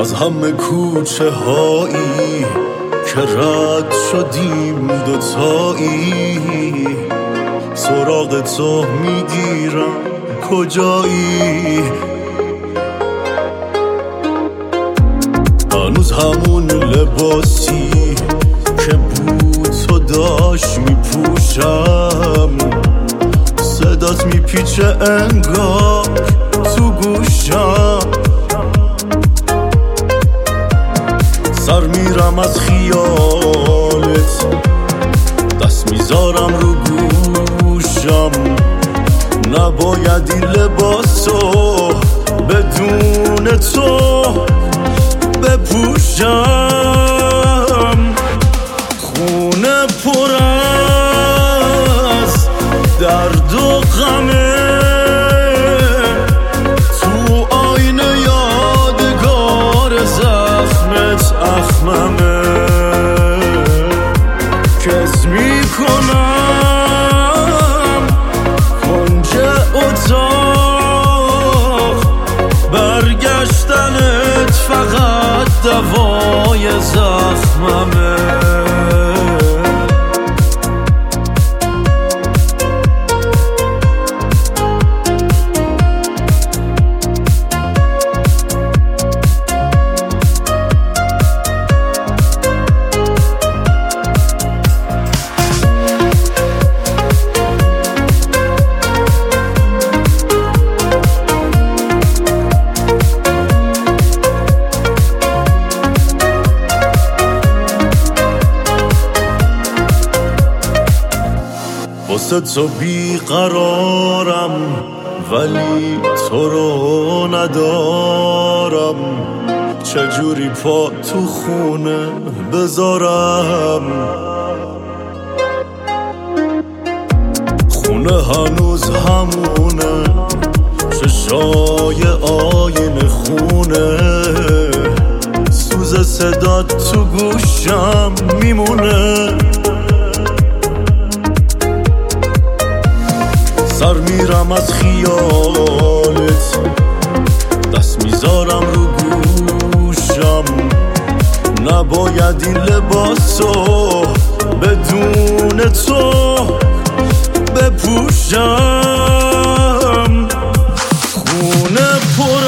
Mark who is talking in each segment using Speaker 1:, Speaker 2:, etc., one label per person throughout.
Speaker 1: از همه کوچه هایی که رد شدیم دوتایی، سراغ تو میگیرم کجایی؟ هنوز همون لباسی که بود تو داشت میپوشم، صدات میپیچه انگار تو گوشم، سر میرم از خیالت، دست میذارم رو گوشم، نباید این لباسو بدون تو بپوشم. خونه پر از درد و غمه، تو آینه یادگار زخمت اخممه، کس میکنم کنج اتاق، برگشتنت فقط دوای زخممه. واسه تو بیقرارم ولی تو رو ندارم، چجوری پا تو خونه بذارم؟ خونه هنوز همونه، چشای آینه خونه، سوز صدات تو گوشم میمونه، سر میرم از خیالت، دست میذارم رو گوشم، نباید این لباسو بدون تو بپوشم. خونه پر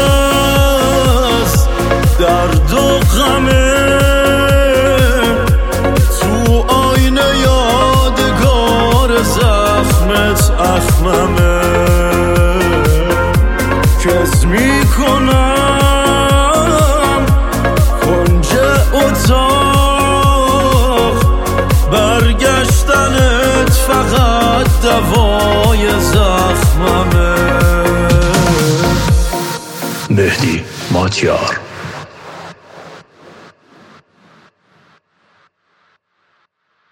Speaker 1: از درد و غمه، تو آینه یادگار زخمت اخممه، کس میکنم کنج اتاق، برگشتنت فقط دوای زخممه.
Speaker 2: مهدی ماتیار.